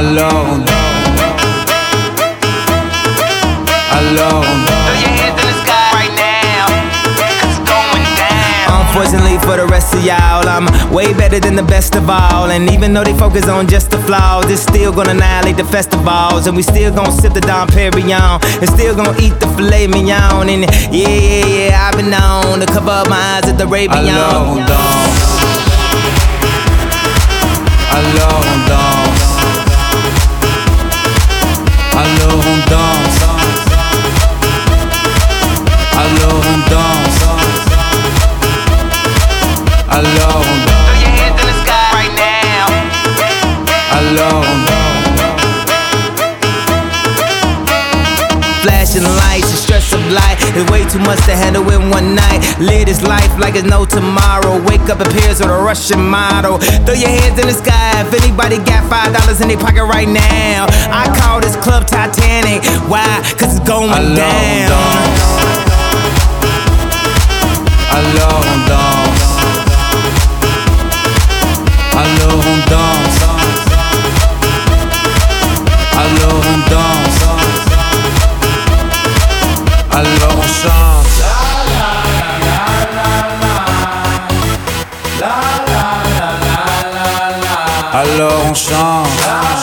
Alors on danse. Alors on danse. Throw your hands in the sky right now, 'cause it's going down. Unfortunately for the rest of y'all, I'm way better than the best of all. And even though they focus on just the flaws, it's still gonna annihilate the festivals. And we still gonna sip the Dom Perignon, and still gonna eat the filet mignon. And yeah, I've been known to cover up my eyes at the Rabion. Alors on danse. Alors on danse. Alors on danse. Alors on danse. Alors on danse. Throw your hands in the sky right now. Alors on danse. Flashing lights, the stress of life is way too much to handle in one night. Live this life like it's no tomorrow. Wake up in Paris with a Russian motto. Throw your hands in the sky if anybody got $5 in their pocket right now. I call this club Titanic. Why? 'Cause it's going down. Alors on danse. Alors on danse. Alors on danse. Alors on chante. Alors on chante.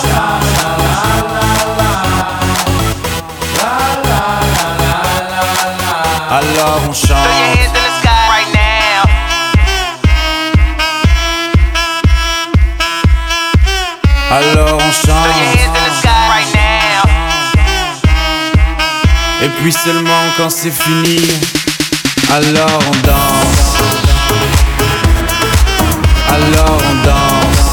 Alors on Throw your chante. hands in the sky right now. Alors on Throw your chante. hands in the sky right now. Et puis seulement quand c'est fini, alors on danse. Alors on danse.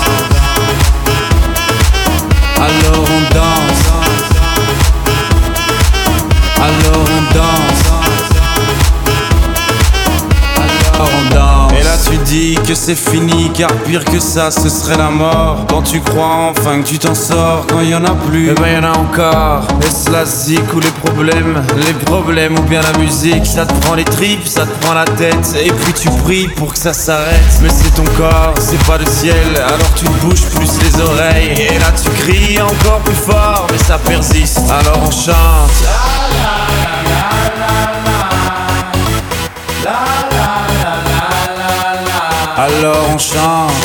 Alors on danse. Alors on danse. Alors on danse. Et là tu dis que c'est fini, car pire que ça ce serait la mort. Quand tu crois enfin que tu t'en sors, quand y en a plus, eh ben y en a encore. Est-ce la zik ou les problèmes ou bien la musique? Ça te prend les tripes, ça te prend la tête, et puis tu pries pour que ça s'arrête. Mais c'est ton corps, c'est pas le ciel, alors tu te bouges plus les oreilles. Et là tu cries encore plus fort, mais ça persiste, alors on chante. Alors on chante.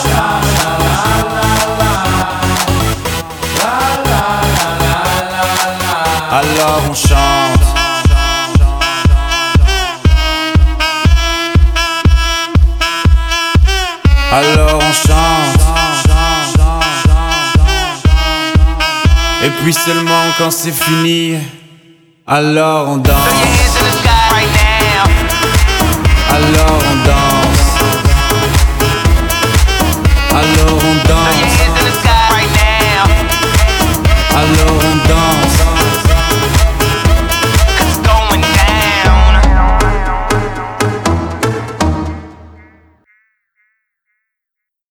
Alors on chante. Alors on chante. Et puis seulement quand c'est fini, alors on danse. Throw your hands in the sky right now. Alors on